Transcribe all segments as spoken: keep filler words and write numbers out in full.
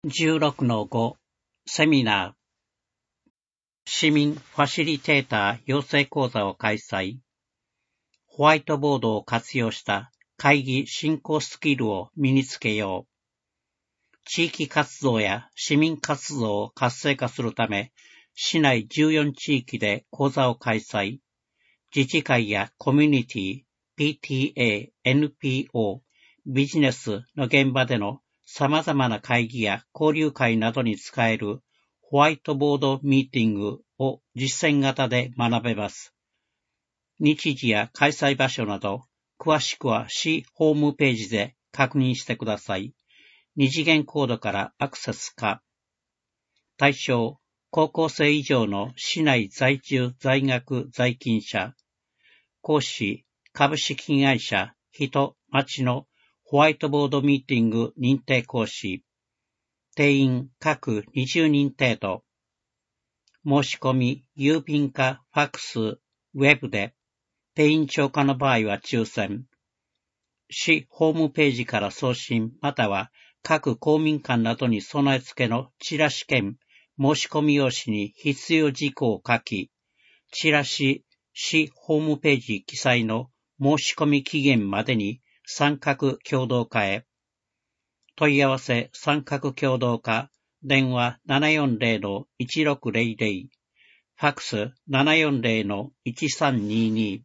じゅうろくのご セミナー市民ファシリテーター養成講座を開催。ホワイトボードを活用した会議進行スキルを身につけよう。地域活動や市民活動を活性化するため、市内じゅうよん地域で講座を開催。自治会やコミュニティ、ピーティーエー、エヌピーオー、ビジネスの現場での様々な会議や交流会などに使えるホワイトボードミーティングを実践型で学べます。日時や開催場所など、詳しくは市ホームページで確認してください。二次元コードからアクセス可。対象、高校生以上の市内在住在学在勤者。講師、株式会社、人、町のホワイトボードミーティング認定講師。定員各にじゅうにん程度。申し込み、郵便かファックス、ウェブで、定員超過の場合は抽選。市ホームページから送信または各公民館などに備え付けのチラシ券申し込み用紙に必要事項を書き、チラシ市ホームページ記載の申し込み期限までに参画共同化へ。問い合わせ参画共同化、電話 ななよんゼロのいちろくゼロゼロ、ファックス ななよんゼロのいちさんにに。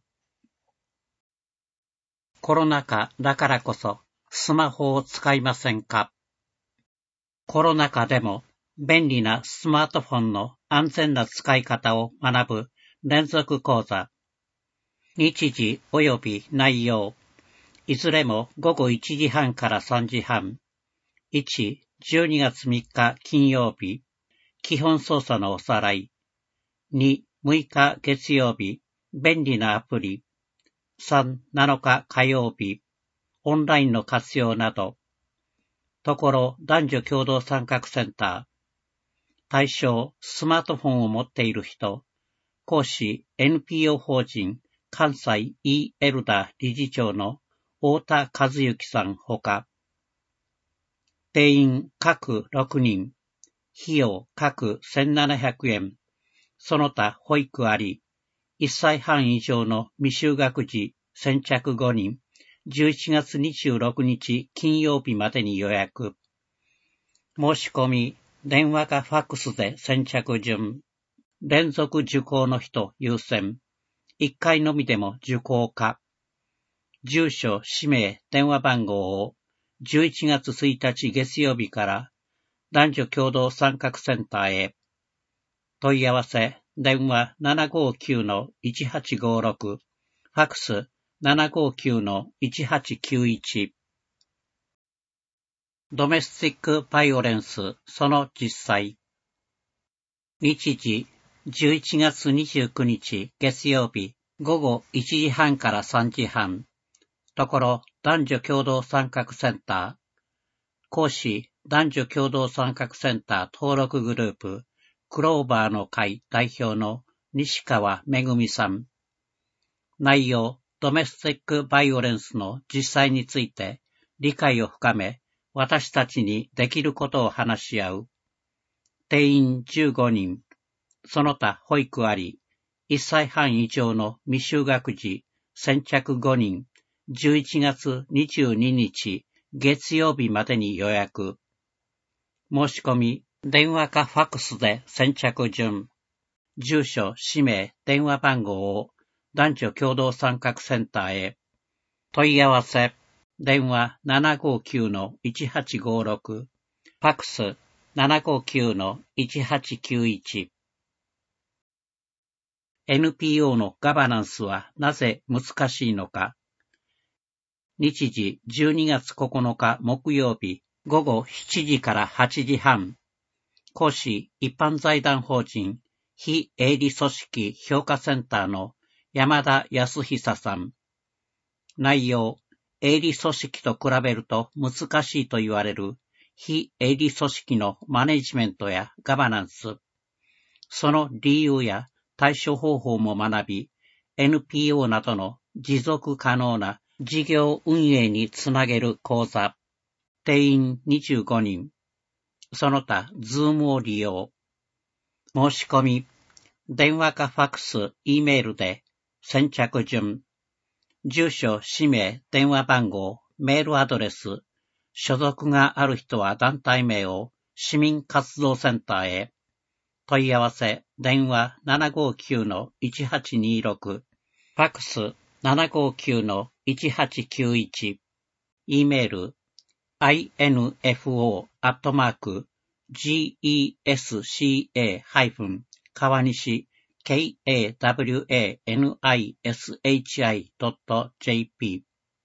コロナ禍だからこそスマホを使いませんか？コロナ禍でも便利なスマートフォンの安全な使い方を学ぶ連続講座。日時及び内容。いずれもごごいちじはんからさんじはん。いち、じゅうにがつみっか金曜日。基本操作のおさらい。に、むいか月曜日。便利なアプリ。さん、なのか火曜日。オンラインの活用など。ところ男女共同参画センター。対象、スマートフォンを持っている人。講師、エヌピーオー 法人、関西 E エルダー理事長の太田和幸さんほか。定員各ろくにん。費用各せんななひゃくえん。その他保育あり。いっさいはん以上の未就学児先着ごにん。じゅういちがつにじゅうろくにち金曜日までに予約。申し込み、電話かファックスで先着順。連続受講の人優先。いっかいのみでも受講可。住所、氏名、電話番号をじゅういちがつついたち月曜日から男女共同参画センターへ。問い合わせ、電話 ななごきゅうのいちはちごろく、ファックス ななごきゅうのいちはちきゅういち。ドメスティックバイオレンス、その実際。日時、じゅういちがつにじゅうくにち月曜日、ごごいちじはんからさんじはん。ところ、男女共同参画センター。講師、男女共同参画センター登録グループ、クローバーの会代表の西川めぐみさん。内容、ドメスティックバイオレンスの実際について理解を深め、私たちにできることを話し合う。定員じゅうごにん。その他保育あり。いっさいはん以上の未就学児先着ごにん。じゅういちがつにじゅうににち月曜日までに予約。申し込み、電話かファックスで先着順。住所、氏名、電話番号を男女共同参画センターへ。問い合わせ、電話 ななごきゅうのいちはちごろく、ファックス ななごきゅうのいちはちきゅういち。エヌピーオー のガバナンスはなぜ難しいのか。日時じゅうにがつここのか木曜日ごごしちじからはちじはん。講師一般財団法人非営利組織評価センターの山田康久さん。内容、営利組織と比べると難しいと言われる非営利組織のマネジメントやガバナンス。その理由や対処方法も学び、エヌピーオー などの持続可能な事業運営につなげる講座。定員にじゅうごにん。 その他、ズームを利用。申し込み、電話かファックス、Eメールで、先着順、住所、氏名、電話番号、メールアドレス、所属がある人は団体名を市民活動センターへ、問い合わせ、電話 ななごきゅうのいちはちにろく、ファックス ななごきゅうのいちはちきゅういち、Eメール、info アットマーク gesca- 川西 kawanishi.jp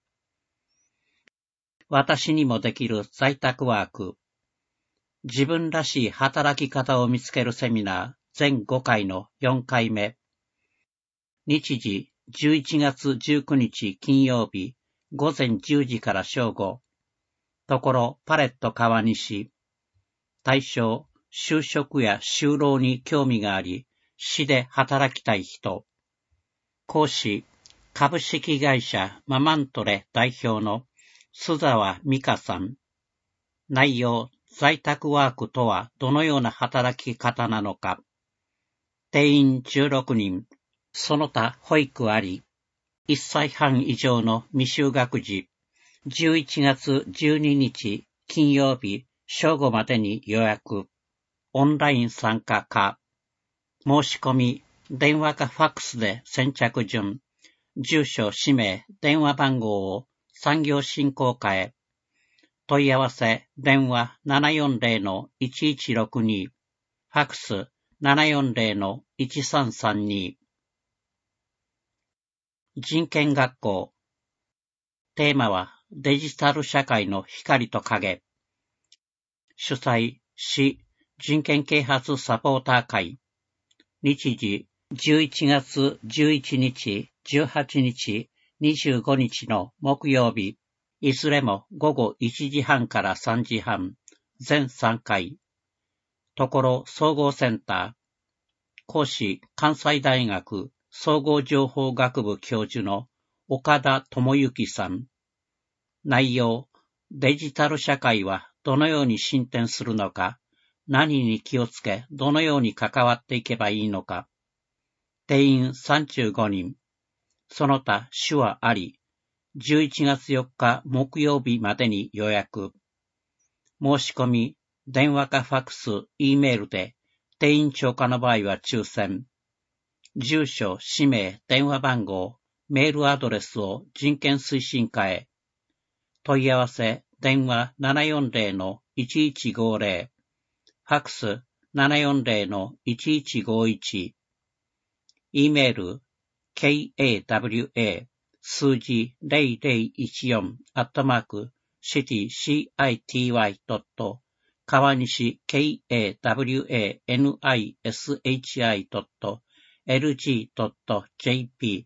私にもできる在宅ワーク。自分らしい働き方を見つけるセミナー全ごかいのよんかいめ。日時じゅういちがつじゅうくにち金曜日午前じゅうじから正午。ところパレット川西。対象、就職や就労に興味があり、市で働きたい人。講師、株式会社ママントレ代表の須沢美香さん。内容、在宅ワークとはどのような働き方なのか。定員じゅうろくにん。その他保育あり。いっさいはん以上の未就学児。じゅういちがつじゅうににち金曜日正午までに予約。オンライン参加か。申し込み、電話かファックスで先着順。住所、氏名、電話番号を産業振興課へ。問い合わせ、電話 ななよんぜろのいちいちろくに、ファックス ななよんぜろのいちさんさんに。人権学校。テーマはデジタル社会の光と影。主催、市人権啓発サポーター会。日時、じゅういちがつじゅういちにち、じゅうはちにち、にじゅうごにちの木曜日。いずれもごごいちじはんからさんじはん。全さんかい。ところ総合センター。講師、関西大学総合情報学部教授の岡田智之さん。内容、デジタル社会はどのように進展するのか、何に気をつけ、どのように関わっていけばいいのか。定員さんじゅうごにん。その他手話あり。じゅういちがつよっか木曜日までに予約。申し込み、電話かファックス、Eメールで、定員超過の場合は抽選。住所、氏名、電話番号、メールアドレスを人権推進課へ。問い合わせ、電話 ななよんぜろのいちいちごぜろ、ファックス ななよんぜろのいちいちごいち、Eメール、kawa 数字ぜろぜろいちよんアットマーク city.city. 川西 kawanishi.lg.jp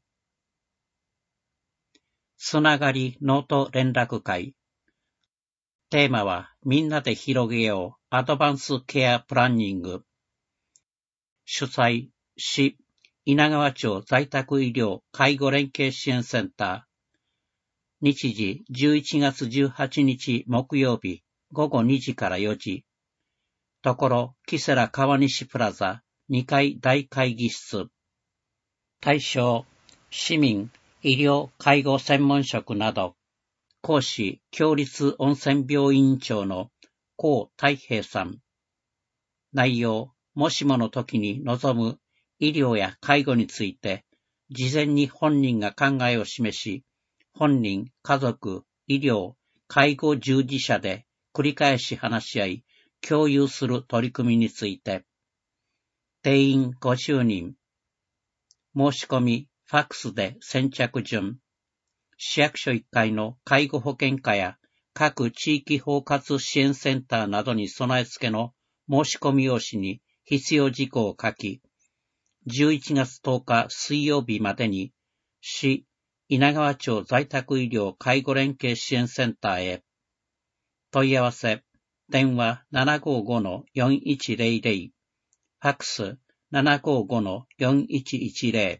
つながりノート連絡会。テーマはみんなで広げようアドバンスケアプランニング。主催、市稲川町在宅医療介護連携支援センター。日時じゅういちがつじゅうはちにち木曜日ごごにじからよじ。ところキセラ川西プラザにかい大会議室。対象、市民、医療介護専門職など。講師、共立温泉病院長の高太平さん。内容、もしもの時に望む医療や介護について、事前に本人が考えを示し、本人、家族、医療、介護従事者で繰り返し話し合い、共有する取り組みについて。定員ごじゅうにん。申し込み、ファックスで先着順。市役所いっかいの介護保険課や各地域包括支援センターなどに備え付けの申し込み用紙に必要事項を書き、じゅういちがつとおか水曜日までに市稲川町在宅医療介護連携支援センターへ。問い合わせ、電話 ななごごのよんいちぜろぜろ、ファックス ななごごのよんいちいちぜろ。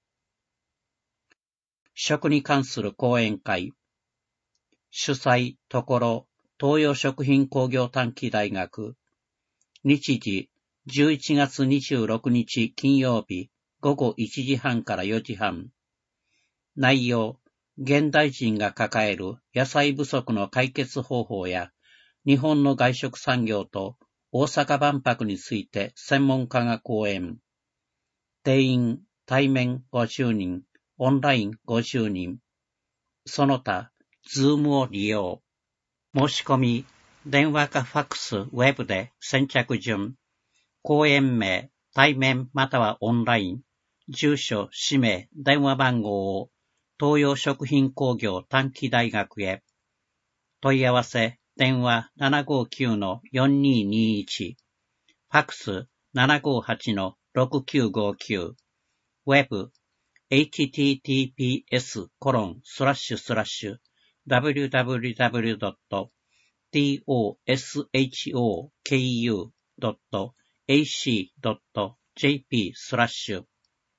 食に関する講演会。主催、ところ、東洋食品工業短期大学。 日時じゅういちがつにじゅうろくにち金曜日ごごいちじはんからよじはん。内容、現代人が抱える野菜不足の解決方法や日本の外食産業と大阪万博について専門家が講演。定員、対面ごじゅうにん、オンラインごじゅうにん。その他、ズームを利用。申し込み、電話かファックス、ウェブで先着順。講演名、対面またはオンライン。住所、氏名、電話番号を東洋食品工業短期大学へ。問い合わせ、電話 ななごきゅうのよんにーにーいち。ファックス ななごはちのろくきゅうごきゅう。ウェブ、エイチティーティーピーエスコロンスラッシュスラッシュダブリューダブリューダブリュードットトショクドットエーシードットジェーピー スラッシュ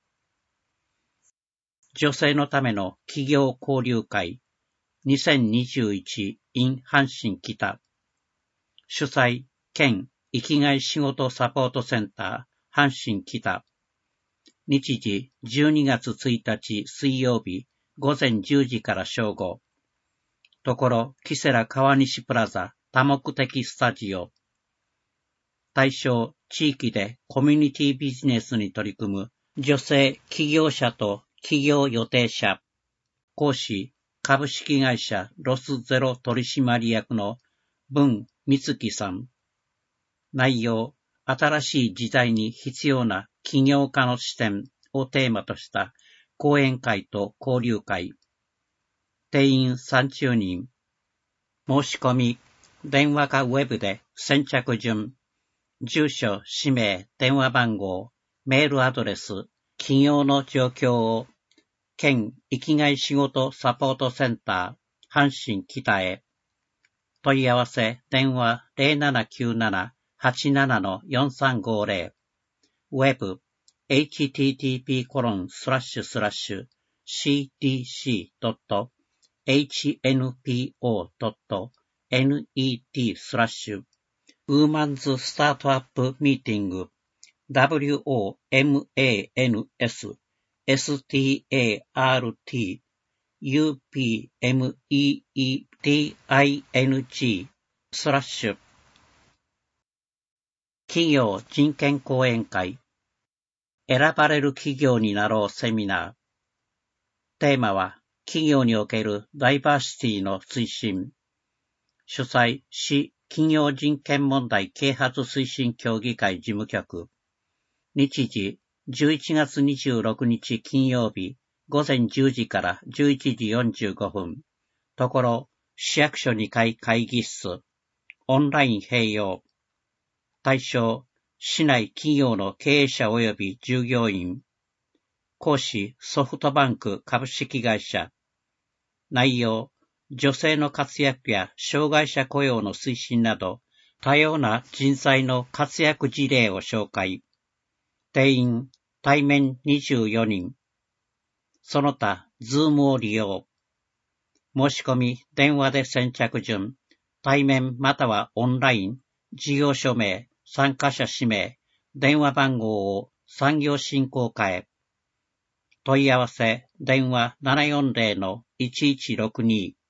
女性のための企業交流会にせんにじゅういち in 阪神北主催県生きがい仕事サポートセンター阪神北日時じゅうにがつついたち水曜日午前じゅうじから正午ところキセラ川西プラザ多目的スタジオ対象地域でコミュニティビジネスに取り組む女性起業者と企業予定者講師株式会社ロスゼロ取締役の文光樹さん内容新しい時代に必要な起業家の視点をテーマとした講演会と交流会定員さんじゅうにん申し込み電話かウェブで先着順住所、氏名、電話番号、メールアドレス、起業の状況を県生きがい仕事サポートセンター阪神北へ問い合わせ電話 ゼロななきゅうなな はちなな よんさんごゼロ ウェブ エイチティーティーピーコロンスラッシュスラッシュシーディーシードットエイチエヌピーオードットネット スラッシュウーマンズスタートアップミーティング ダブリューオーエムエーエヌエス エスティーエーアールティー ユーピーエムイーイーティーアイエヌジー スラッシュ企業人権講演会選ばれる企業になろうセミナーテーマは企業におけるダイバーシティの推進主催市企業人権問題啓発推進協議会事務局日時じゅういちがつにじゅうろくにち金曜日午前じゅうじからじゅういちじよんじゅうごふんところ市役所にかい会議室オンライン併用対象市内企業の経営者及び従業員講師ソフトバンク株式会社内容女性の活躍や障害者雇用の推進など多様な人材の活躍事例を紹介定員対面にじゅうよにんその他ズームを利用申し込み電話で先着順対面またはオンライン事業所名参加者氏名電話番号を産業振興課へ問い合わせ電話 ななよんゼロのいちいちろくに